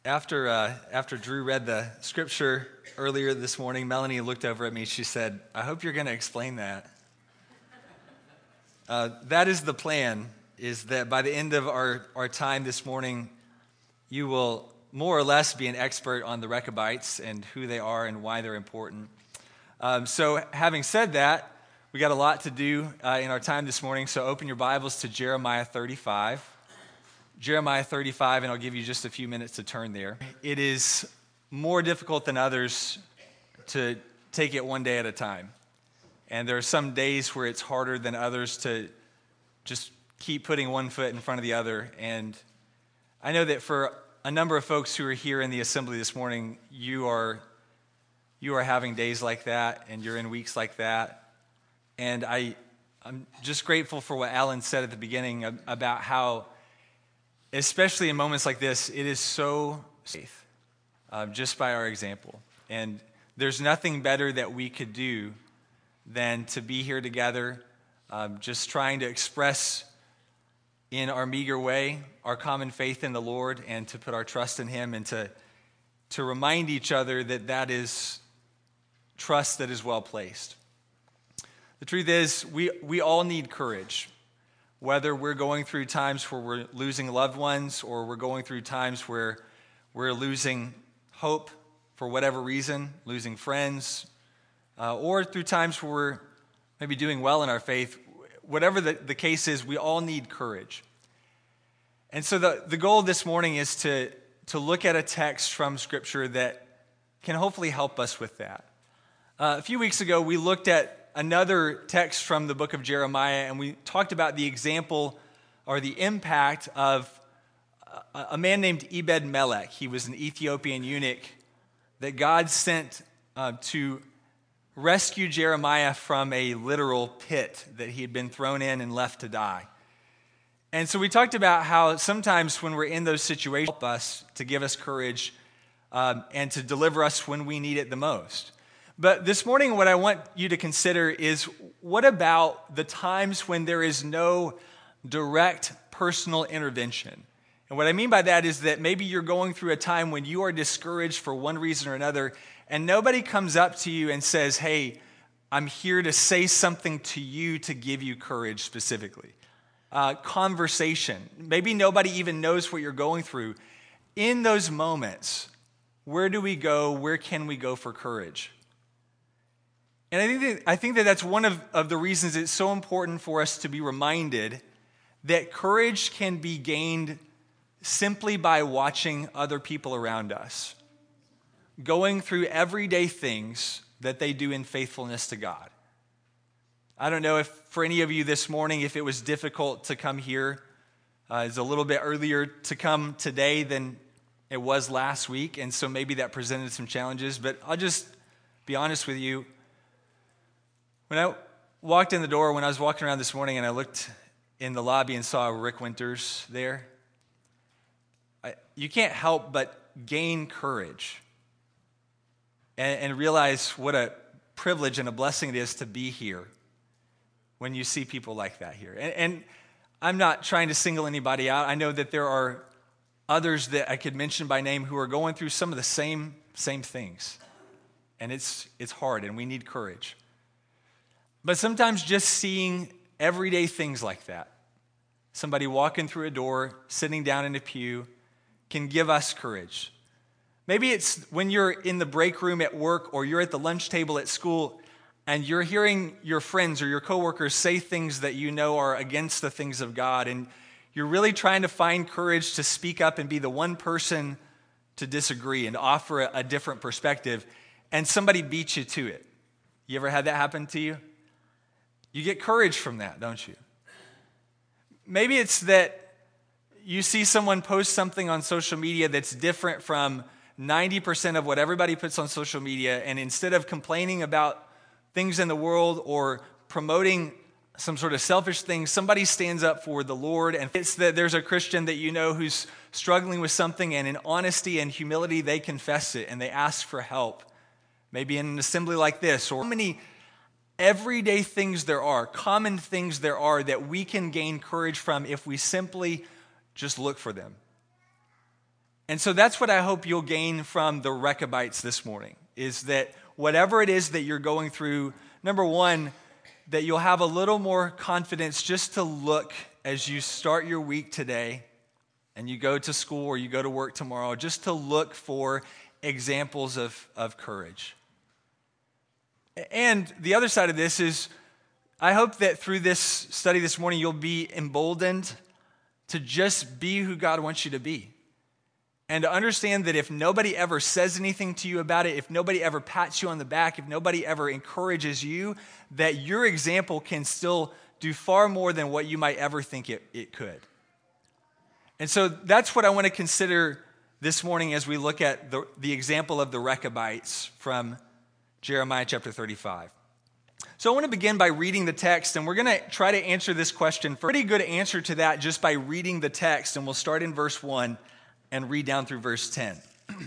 After Drew read the scripture earlier this morning, Melanie looked over at me. She said, "I hope you're going to explain that." That is the plan, is that by the end of our time this morning, you will more or less be an expert on the Rechabites and who they are and why they're important. So having said that, we got a lot to do in our time this morning, so open your Bibles to Jeremiah 35. Jeremiah 35, and I'll give you just a few minutes to turn there. It is more difficult than others to take it one day at a time. And there are some days where it's harder than others to just keep putting one foot in front of the other. And I know that for a number of folks who are here in the assembly this morning, you are having days like that, and you're in weeks like that. And I'm just grateful for what Alan said at the beginning about how, especially in moments like this, it is so safe, just by our example. And there's nothing better that we could do than to be here together, just trying to express in our meager way our common faith in the Lord and to put our trust in Him and to remind each other that that is trust that is well placed. The truth is, we all need courage. Whether we're going through times where we're losing loved ones or we're going through times where we're losing hope for whatever reason, losing friends, or through times where we're maybe doing well in our faith, whatever the case is, we all need courage. And so the goal this morning is to look at a text from Scripture that can hopefully help us with that. A few weeks ago, we looked at another text from the book of Jeremiah, and we talked about the example or the impact of a man named Ebed-Melech. He was an Ethiopian eunuch that God sent to rescue Jeremiah from a literal pit that he had been thrown in and left to die. And so we talked about how sometimes when we're in those situations, help us to give us courage and to deliver us when we need it the most. But this morning, what I want you to consider is, what about the times when there is no direct personal intervention? And what I mean by that is that maybe you're going through a time when you are discouraged for one reason or another, and nobody comes up to you and says, "Hey, I'm here to say something to you to give you courage specifically." Conversation. Maybe nobody even knows what you're going through. In those moments, where do we go? Where can we go for courage? And I think that that's one of the reasons it's so important for us to be reminded that courage can be gained simply by watching other people around us, going through everyday things that they do in faithfulness to God. I don't know if for any of you this morning, if it was difficult to come here. It's a little bit earlier to come today than it was last week, and so maybe that presented some challenges, but I'll just be honest with you. When I walked in the door, when I was walking around this morning and I looked in the lobby and saw Rick Winters there, you can't help but gain courage and realize what a privilege and a blessing it is to be here when you see people like that here. And I'm not trying to single anybody out. I know that there are others that I could mention by name who are going through some of the same things. And it's hard, and we need courage. But sometimes just seeing everyday things like that, somebody walking through a door, sitting down in a pew, can give us courage. Maybe it's when you're in the break room at work or you're at the lunch table at school and you're hearing your friends or your coworkers say things that you know are against the things of God, and you're really trying to find courage to speak up and be the one person to disagree and offer a different perspective, and somebody beats you to it. You ever had that happen to you? You get courage from that, don't you? Maybe it's that you see someone post something on social media that's different from 90% of what everybody puts on social media, and instead of complaining about things in the world or promoting some sort of selfish thing, somebody stands up for the Lord, and it's that there's a Christian that you know who's struggling with something, and in honesty and humility, they confess it and they ask for help. Maybe in an assembly like this, or how many everyday things there are, common things there are that we can gain courage from if we simply just look for them. And so that's what I hope you'll gain from the Rechabites this morning, is that whatever it is that you're going through, number one, that you'll have a little more confidence just to look as you start your week today and you go to school or you go to work tomorrow, just to look for examples of courage. And the other side of this is, I hope that through this study this morning, you'll be emboldened to just be who God wants you to be. And to understand that if nobody ever says anything to you about it, if nobody ever pats you on the back, if nobody ever encourages you, that your example can still do far more than what you might ever think it could. And so that's what I want to consider this morning as we look at the example of the Rechabites from Jeremiah chapter 35. So I want to begin by reading the text, and we're going to try to answer this question. Pretty good answer to that just by reading the text, and we'll start in verse 1 and read down through verse 10.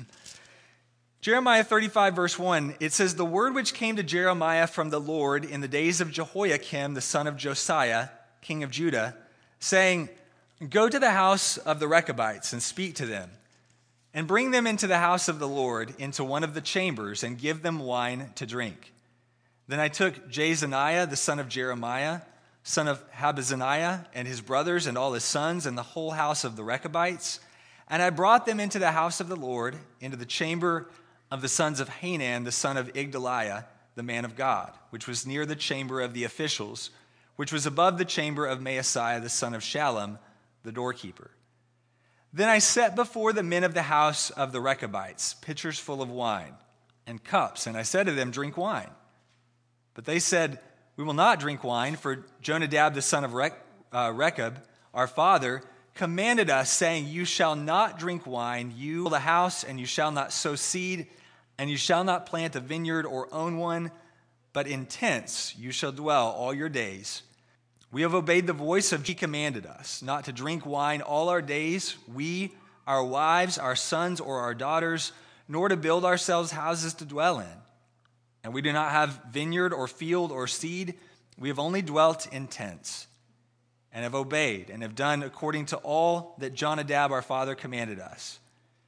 Jeremiah 35, verse 1, it says, "The word which came to Jeremiah from the Lord in the days of Jehoiakim, the son of Josiah, king of Judah, saying, Go to the house of the Rechabites and speak to them, and bring them into the house of the Lord, into one of the chambers, and give them wine to drink. Then I took Jezaniah, the son of Jeremiah, son of Habazaniah, and his brothers and all his sons, and the whole house of the Rechabites, and I brought them into the house of the Lord, into the chamber of the sons of Hanan, the son of Igdaliah, the man of God, which was near the chamber of the officials, which was above the chamber of Maaseiah, the son of Shallum, the doorkeeper. Then I set before the men of the house of the Rechabites pitchers full of wine and cups, and I said to them, Drink wine. But they said, We will not drink wine, for Jonadab, the son of Rechab, our father, commanded us, saying, You shall not drink wine, you build a house, and you shall not sow seed, and you shall not plant a vineyard or own one, but in tents you shall dwell all your days. We have obeyed the voice of he commanded us, not to drink wine all our days, we, our wives, our sons, or our daughters, nor to build ourselves houses to dwell in. And we do not have vineyard or field or seed, we have only dwelt in tents, and have obeyed, and have done according to all that Jonadab our father commanded us."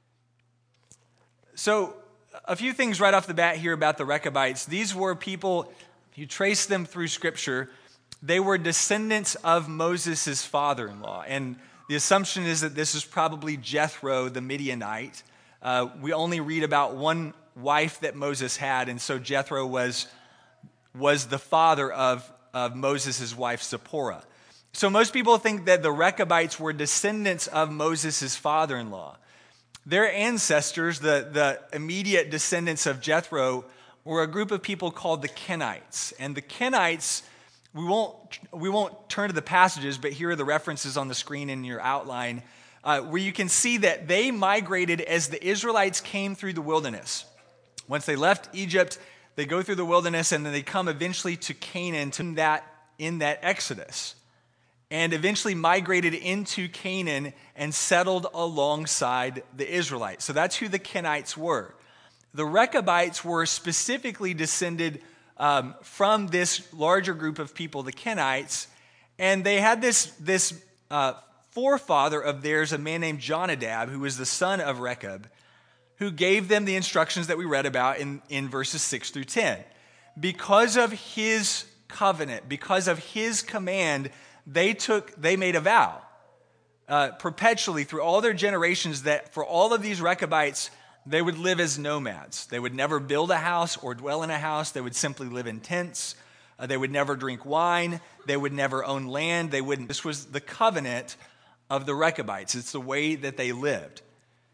So, a few things right off the bat here about the Rechabites. These were people, if you trace them through Scripture, they were descendants of Moses' father-in-law. And the assumption is that this is probably Jethro, the Midianite. We only read about one wife that Moses had, and so Jethro was the father of Moses' wife, Zipporah. So most people think that the Rechabites were descendants of Moses' father-in-law. Their ancestors, the immediate descendants of Jethro, were a group of people called the Kenites. And the Kenites, we won't turn to the passages, but here are the references on the screen in your outline, where you can see that they migrated as the Israelites came through the wilderness. Once they left Egypt, they go through the wilderness, and then they come eventually to Canaan in that Exodus, and eventually migrated into Canaan and settled alongside the Israelites. So that's who the Kenites were. The Rechabites were specifically descended from this larger group of people, the Kenites, and they had this forefather of theirs, a man named Jonadab, who was the son of Rechab, who gave them the instructions that we read about in verses 6 through 10. Because of his covenant, because of his command, they made a vow perpetually through all their generations that for all of these Rechabites, they would live as nomads. They would never build a house or dwell in a house. They would simply live in tents. They would never drink wine. They would never own land. This was the covenant of the Rechabites. It's the way that they lived.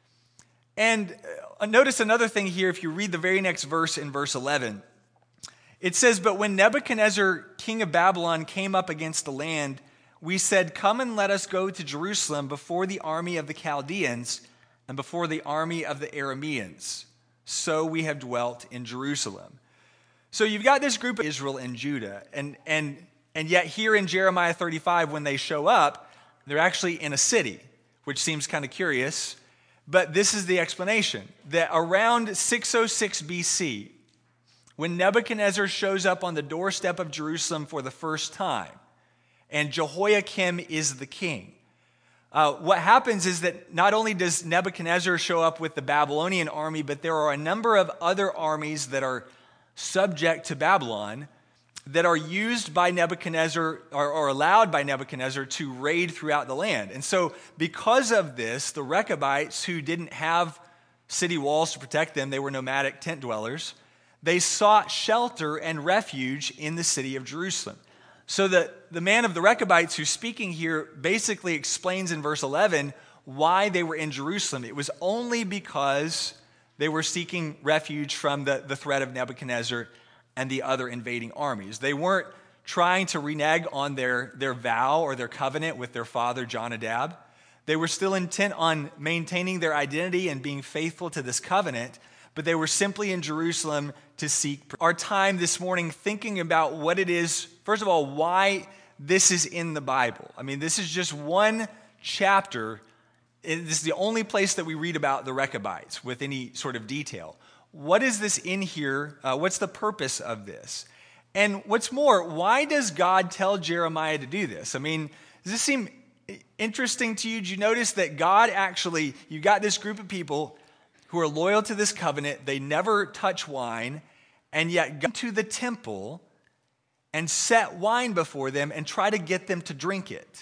And notice another thing here, if you read the very next verse in verse 11, it says, "But when Nebuchadnezzar, king of Babylon, came up against the land, we said, Come and let us go to Jerusalem before the army of the Chaldeans and before the army of the Arameans. So we have dwelt in Jerusalem." So you've got this group of Israel and Judah, and yet here in Jeremiah 35, when they show up, they're actually in a city, which seems kind of curious. But this is the explanation, that around 606 BC, when Nebuchadnezzar shows up on the doorstep of Jerusalem for the first time, and Jehoiakim is the king, What happens is that not only does Nebuchadnezzar show up with the Babylonian army, but there are a number of other armies that are subject to Babylon that are used by Nebuchadnezzar or allowed by Nebuchadnezzar to raid throughout the land. And so because of this, the Rechabites, who didn't have city walls to protect them, they were nomadic tent dwellers, they sought shelter and refuge in the city of Jerusalem. So the man of the Rechabites who's speaking here basically explains in verse 11 why they were in Jerusalem. It was only because they were seeking refuge from the threat of Nebuchadnezzar and the other invading armies. They weren't trying to renege on their vow or their covenant with their father Jonadab. They were still intent on maintaining their identity and being faithful to this covenant, but they were simply in Jerusalem to seek our time this morning thinking about what it is, first of all, why this is in the Bible. I mean, this is just one chapter. This is the only place that we read about the Rechabites with any sort of detail. What is this in here? What's the purpose of this? And what's more, why does God tell Jeremiah to do this? I mean, does this seem interesting to you? Did you notice that God actually, you got this group of people who are loyal to this covenant, they never touch wine, and yet go to the temple and set wine before them and try to get them to drink it.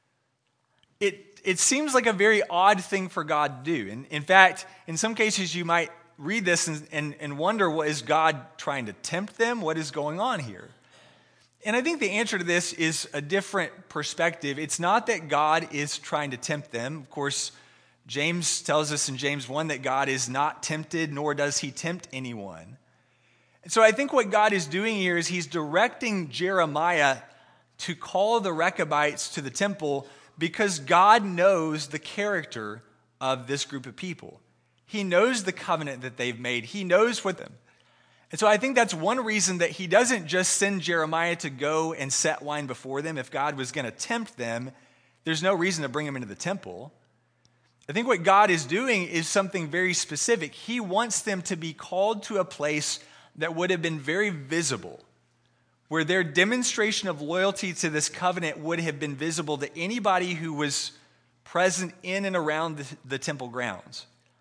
It seems like a very odd thing for God to do. In fact, in some cases you might read this and wonder, well, is God trying to tempt them? What is going on here? And I think the answer to this is a different perspective. It's not that God is trying to tempt them. Of course, James tells us in James 1 that God is not tempted, nor does he tempt anyone. And so I think what God is doing here is he's directing Jeremiah to call the Rechabites to the temple because God knows the character of this group of people. He knows the covenant that they've made. He knows what them. And so I think that's one reason that he doesn't just send Jeremiah to go and set wine before them. If God was going to tempt them, there's no reason to bring them into the temple. I think what God is doing is something very specific. He wants them to be called to a place that would have been very visible, where their demonstration of loyalty to this covenant would have been visible to anybody who was present in and around the temple grounds.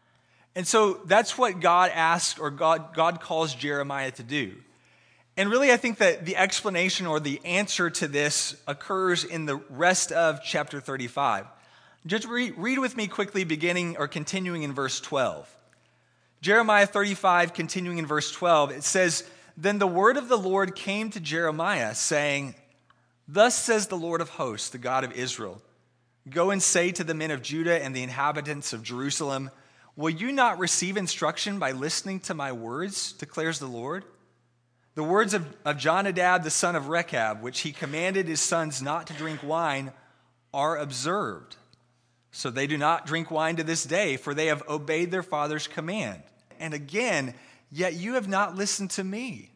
And so that's what God asks, or God calls Jeremiah to do. And really, I think that the explanation or the answer to this occurs in the rest of chapter 35. Just read with me quickly, beginning or continuing in verse 12. Jeremiah 35, continuing in verse 12, it says, "Then the word of the Lord came to Jeremiah, saying, Thus says the Lord of hosts, the God of Israel, Go and say to the men of Judah and the inhabitants of Jerusalem, Will you not receive instruction by listening to my words, declares the Lord? The words of Jonadab, the son of Rechab, which he commanded his sons not to drink wine, are observed. So they do not drink wine to this day, for they have obeyed their father's command. And again, yet you have not listened to me.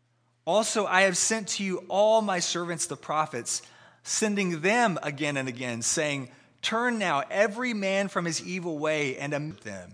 Also, I have sent to you all my servants, the prophets, sending them again and again, saying, Turn now every man from his evil way and amend them.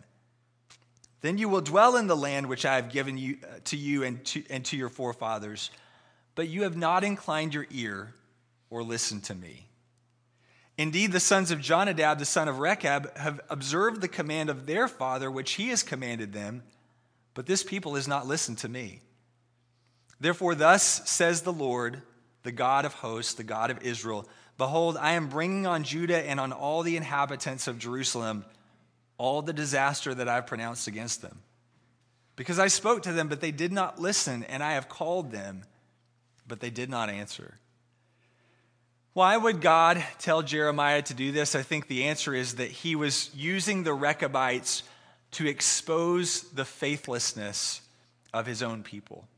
Then you will dwell in the land which I have given you to you and to your forefathers, but you have not inclined your ear or listened to me. Indeed, the sons of Jonadab, the son of Rechab, have observed the command of their father, which he has commanded them, but this people has not listened to me. Therefore, thus says the Lord, the God of hosts, the God of Israel, Behold, I am bringing on Judah and on all the inhabitants of Jerusalem all the disaster that I have pronounced against them. Because I spoke to them, but they did not listen, and I have called them, but they did not answer. Why would God tell Jeremiah to do this? I think the answer is that he was using the Rechabites to expose the faithlessness of his own people.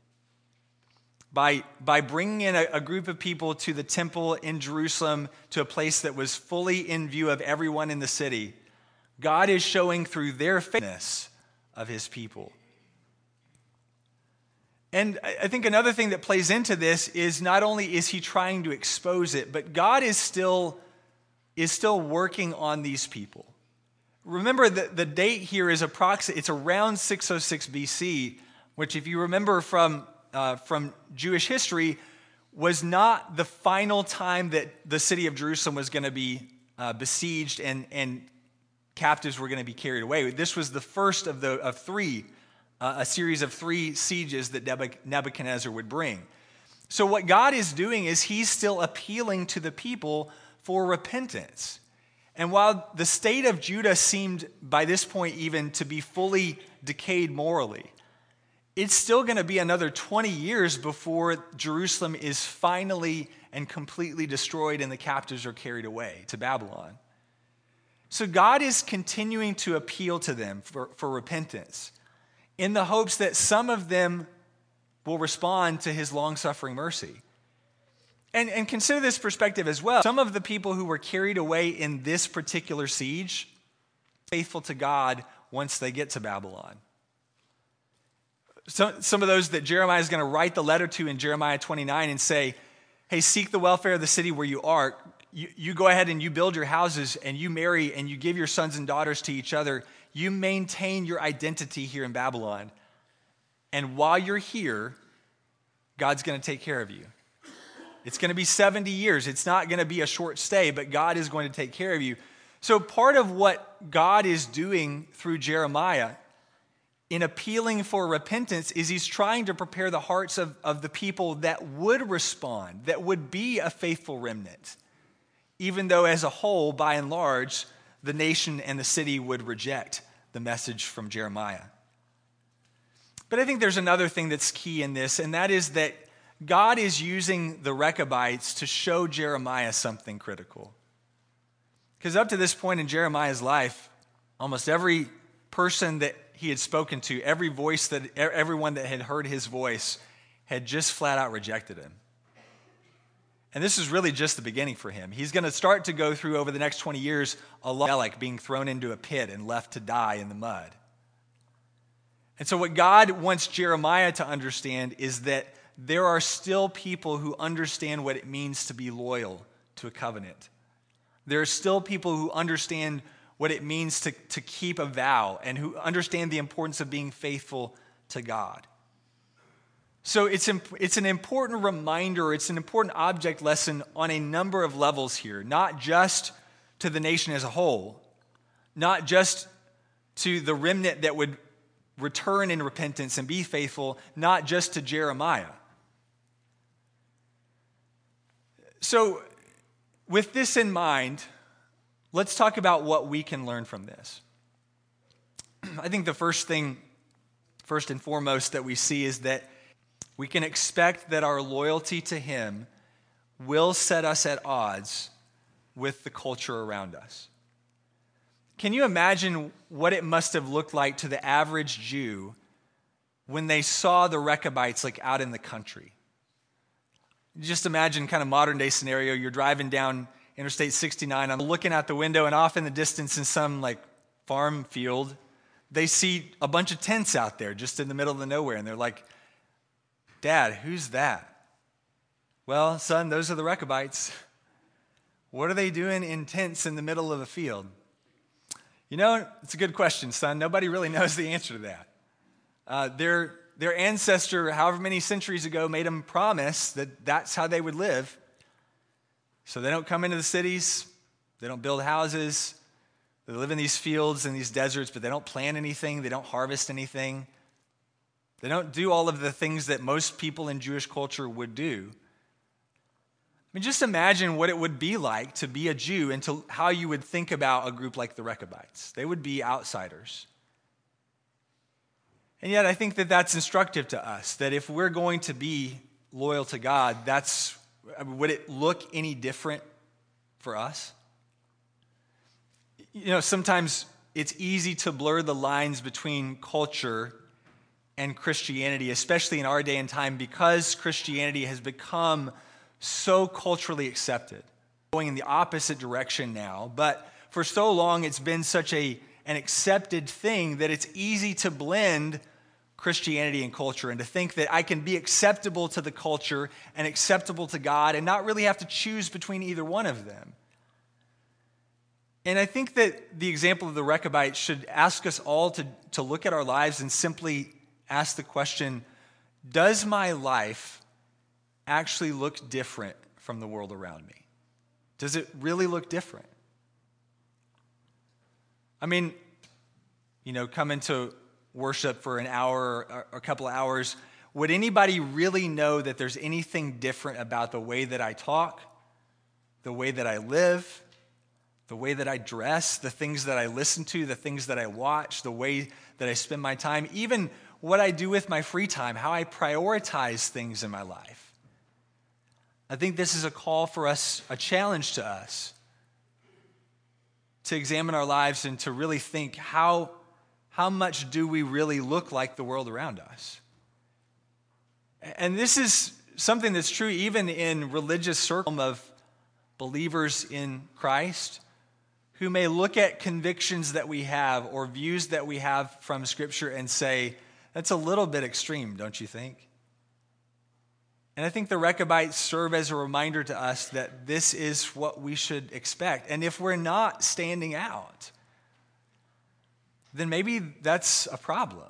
By bringing in a group of people to the temple in Jerusalem, to a place that was fully in view of everyone in the city, God is showing through their faithfulness of his people. And I think another thing that plays into this is not only is he trying to expose it, but God is still working on these people. Remember that the date here is it's around 606 BC, which if you remember from Jewish history, was not the final time that the city of Jerusalem was going to be besieged and captives were going to be carried away. This was the first of three, a series of three sieges that Nebuchadnezzar would bring. So what God is doing is he's still appealing to the people for repentance. And while the state of Judah seemed by this point even to be fully decayed morally, it's still going to be another 20 years before Jerusalem is finally and completely destroyed and the captives are carried away to Babylon. So God is continuing to appeal to them for repentance in the hopes that some of them will respond to his long-suffering mercy. And consider this perspective as well. Some of the people who were carried away in this particular siege, faithful to God once they get to Babylon. Some of those that Jeremiah is going to write the letter to in Jeremiah 29 and say, hey, seek the welfare of the city where you are. You go ahead and you build your houses and you marry and you give your sons and daughters to each other. You maintain your identity here in Babylon. And while you're here, God's going to take care of you. It's going to be 70 years. It's not going to be a short stay, but God is going to take care of you. So part of what God is doing through Jeremiah in appealing for repentance is he's trying to prepare the hearts of the people that would respond, that would be a faithful remnant, even though as a whole, by and large, the nation and the city would reject the message from Jeremiah. But I think there's another thing that's key in this, and that is that God is using the Rechabites to show Jeremiah something critical. Because up to this point in Jeremiah's life, almost every person that he had spoken to, everyone that had heard his voice had just flat out rejected him. And this is really just the beginning for him. He's going to start to go through over the next 20 years a lot like being thrown into a pit and left to die in the mud. And so what God wants Jeremiah to understand is that there are still people who understand what it means to be loyal to a covenant. There are still people who understand what it means to keep a vow and who understand the importance of being faithful to God. So it's an important reminder, it's an important object lesson on a number of levels here, not just to the nation as a whole, not just to the remnant that would return in repentance and be faithful, not just to Jeremiah. So with this in mind, let's talk about what we can learn from this. I think the first and foremost that we see is that we can expect that our loyalty to him will set us at odds with the culture around us. Can you imagine what it must have looked like to the average Jew when they saw the Rechabites out in the country? Just imagine kind of modern day scenario. You're driving down Interstate 69. I'm looking out the window, and off in the distance in some farm field, they see a bunch of tents out there just in the middle of the nowhere. And they're like, Dad, who's that? Well, son, those are the Rechabites. What are they doing in tents in the middle of a field? It's a good question, son. Nobody really knows the answer to that. Their ancestor, however many centuries ago, made them promise that that's how they would live. So they don't come into the cities. They don't build houses. They live in these fields and these deserts, but they don't plant anything. They don't harvest anything. They don't do all of the things that most people in Jewish culture would do. Just imagine what it would be like to be a Jew and to how you would think about a group like the Rechabites. They would be outsiders. And yet I think that that's instructive to us, that if we're going to be loyal to God, would it look any different for us? Sometimes it's easy to blur the lines between culture and Christianity, especially in our day and time, because Christianity has become so culturally accepted, going in the opposite direction now. But for so long, it's been such an accepted thing that it's easy to blend Christianity and culture and to think that I can be acceptable to the culture and acceptable to God and not really have to choose between either one of them. And I think that the example of the Rechabites should ask us all to look at our lives and simply ask the question, does my life actually look different from the world around me? Does it really look different? I mean, come into worship for an hour or a couple of hours, would anybody really know that there's anything different about the way that I talk, the way that I live, the way that I dress, the things that I listen to, the things that I watch, the way that I spend my time, even what I do with my free time, how I prioritize things in my life? I think this is a call for us, a challenge to us, to examine our lives and to really think, how much do we really look like the world around us? And this is something that's true even in religious circles of believers in Christ who may look at convictions that we have or views that we have from Scripture and say, that's a little bit extreme, don't you think? And I think the Rechabites serve as a reminder to us that this is what we should expect. And if we're not standing out, then maybe that's a problem.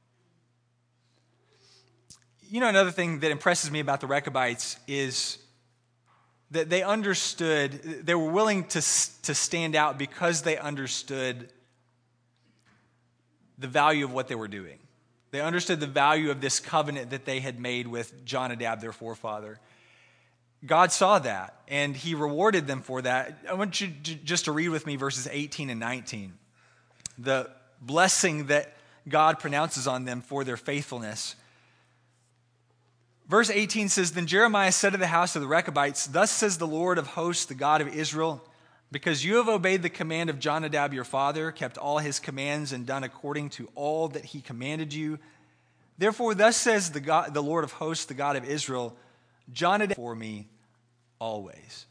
Another thing that impresses me about the Rechabites is that they were willing to stand out because they understood the value of what they were doing. They understood the value of this covenant that they had made with Jonadab, their forefather. God saw that, and he rewarded them for that. I want you just to read with me verses 18 and 19. The blessing that God pronounces on them for their faithfulness. Verse 18 says, Then Jeremiah said to the house of the Rechabites, Thus says the Lord of hosts, the God of Israel, because you have obeyed the command of Jonadab your father, kept all his commands, and done according to all that he commanded you. Therefore, thus says the Lord of hosts, the God of Israel, Jonadab for me always.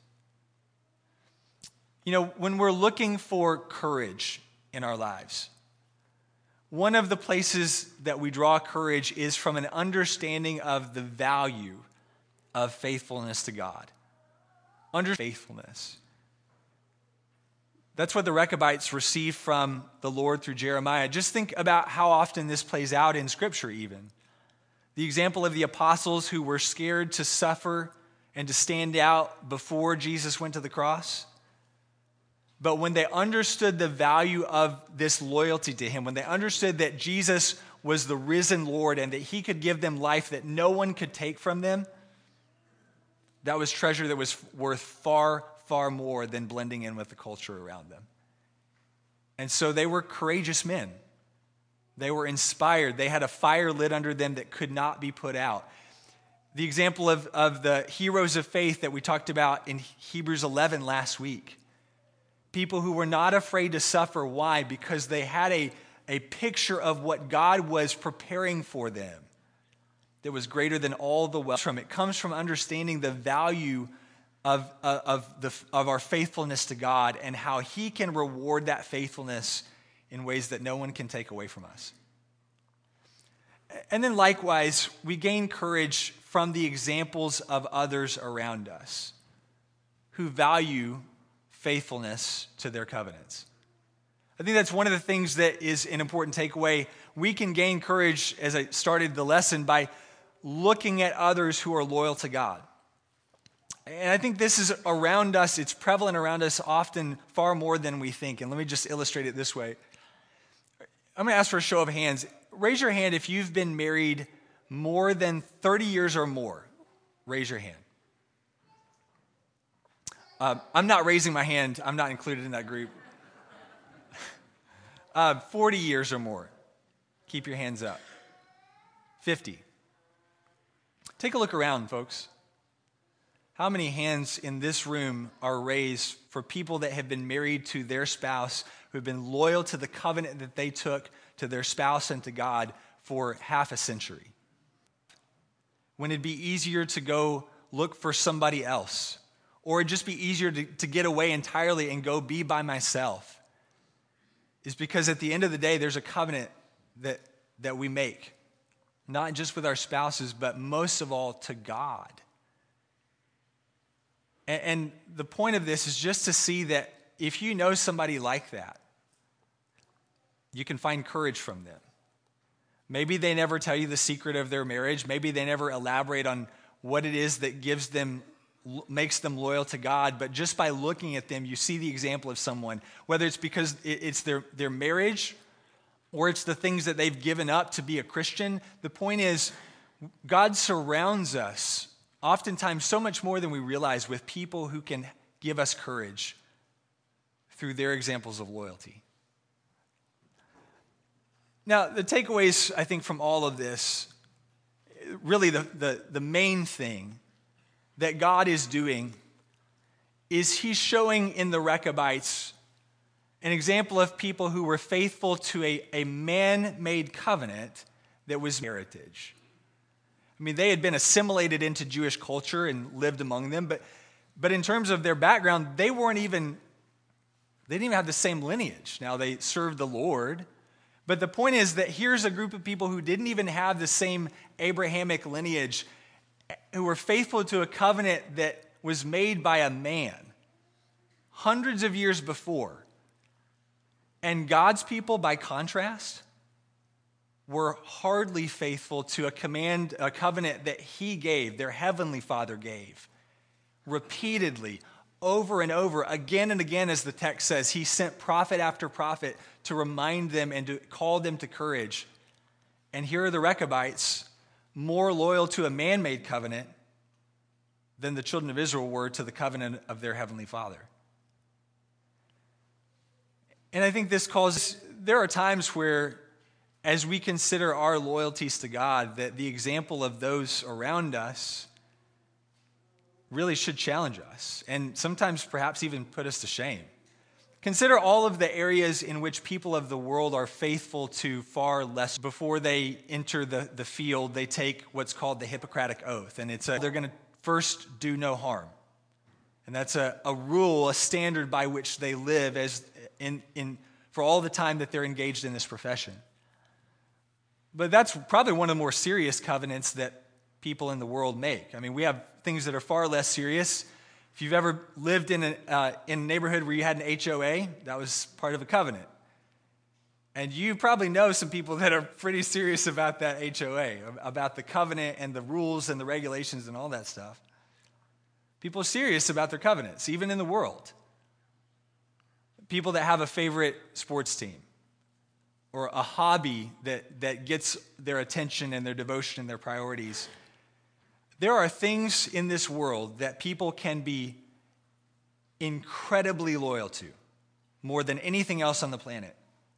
When we're looking for courage in our lives, one of the places that we draw courage is from an understanding of the value of faithfulness to God. Under faithfulness. That's what the Rechabites received from the Lord through Jeremiah. Just think about how often this plays out in Scripture even. The example of the apostles who were scared to suffer and to stand out before Jesus went to the cross. But when they understood the value of this loyalty to him, when they understood that Jesus was the risen Lord and that he could give them life that no one could take from them, that was treasure that was worth far, far more than blending in with the culture around them. And so they were courageous men. They were inspired. They had a fire lit under them that could not be put out. The example of the heroes of faith that we talked about in Hebrews 11 last week. People who were not afraid to suffer. Why? Because they had a picture of what God was preparing for them that was greater than all the wealth. It comes from understanding the value of our faithfulness to God and how he can reward that faithfulness in ways that no one can take away from us. And then likewise, we gain courage from the examples of others around us who value faithfulness to their covenants. I think that's one of the things that is an important takeaway. We can gain courage, as I started the lesson, by looking at others who are loyal to God. And I think this is around us, it's prevalent around us often far more than we think. And let me just illustrate it this way. I'm going to ask for a show of hands. Raise your hand if you've been married more than 30 years or more. Raise your hand. I'm not raising my hand. I'm not included in that group. 40 years or more. Keep your hands up. 50. Take a look around, folks. How many hands in this room are raised for people that have been married to their spouse, who have been loyal to the covenant that they took to their spouse and to God for half a century? When it'd be easier to go look for somebody else, or it'd just be easier to get away entirely and go be by myself, is because at the end of the day, there's a covenant that we make, not just with our spouses, but most of all to God. And the point of this is just to see that if you know somebody like that, you can find courage from them. Maybe they never tell you the secret of their marriage. Maybe they never elaborate on what it is that gives them makes them loyal to God, but just by looking at them, you see the example of someone, whether it's because it's their marriage or it's the things that they've given up to be a Christian. The point is, God surrounds us, oftentimes so much more than we realize, with people who can give us courage through their examples of loyalty. Now, the takeaways, I think, from all of this, really the main thing that God is doing is he's showing in the Rechabites an example of people who were faithful to a man-made covenant that was heritage. I mean, they had been assimilated into Jewish culture and lived among them, but in terms of their background, they didn't even have the same lineage. Now, they served the Lord, but the point is that here's a group of people who didn't even have the same Abrahamic lineage, who were faithful to a covenant that was made by a man hundreds of years before. And God's people, by contrast, were hardly faithful to a covenant that he gave, their heavenly Father gave, repeatedly, over and over, again and again, as the text says. He sent prophet after prophet to remind them and to call them to courage. And here are the Rechabites, more loyal to a man-made covenant than the children of Israel were to the covenant of their heavenly Father. And I think there are times where, as we consider our loyalties to God, that the example of those around us really should challenge us, and sometimes perhaps even put us to shame. Consider all of the areas in which people of the world are faithful to far less. Before they enter the field, they take what's called the Hippocratic Oath, and they're going to first do no harm. And that's a rule, a standard by which they live for all the time that they're engaged in this profession. But that's probably one of the more serious covenants that people in the world make. I mean, we have things that are far less serious. If you've ever lived in a neighborhood where you had an HOA, that was part of a covenant. And you probably know some people that are pretty serious about that HOA, about the covenant and the rules and the regulations and all that stuff. People are serious about their covenants, even in the world. People that have a favorite sports team or a hobby that gets their attention and their devotion and their priorities. There are things in this world that people can be incredibly loyal to, more than anything else on the planet.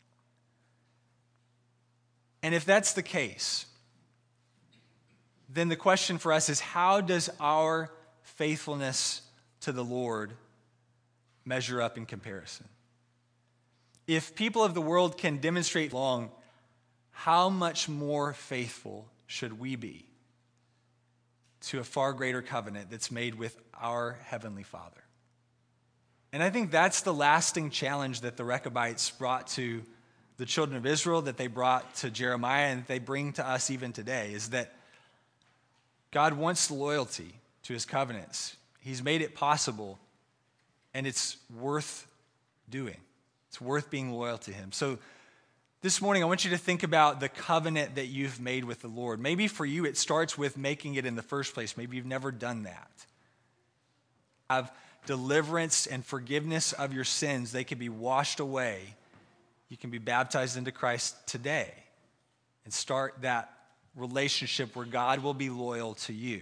And if that's the case, then the question for us is, how does our faithfulness to the Lord measure up in comparison? If people of the world can demonstrate long, how much more faithful should we be to a far greater covenant that's made with our Heavenly Father? And I think that's the lasting challenge that the Rechabites brought to the children of Israel, that they brought to Jeremiah, and that they bring to us even today, is that God wants loyalty to his covenants. He's made it possible, and it's worth doing. It's worth being loyal to him. So this morning, I want you to think about the covenant that you've made with the Lord. Maybe for you, it starts with making it in the first place. Maybe you've never done that. Have deliverance and forgiveness of your sins. They can be washed away. You can be baptized into Christ today and start that relationship where God will be loyal to you.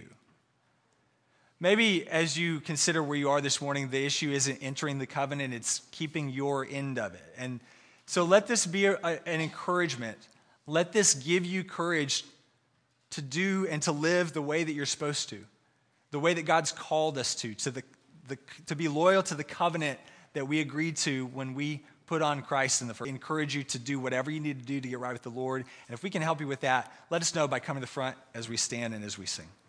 Maybe as you consider where you are this morning, the issue isn't entering the covenant, it's keeping your end of it. And so let this be an encouragement. Let this give you courage to do and to live the way that you're supposed to, the way that God's called us to be loyal to the covenant that we agreed to when we put on Christ in the first. I encourage you to do whatever you need to do to get right with the Lord. And if we can help you with that, let us know by coming to the front as we stand and as we sing.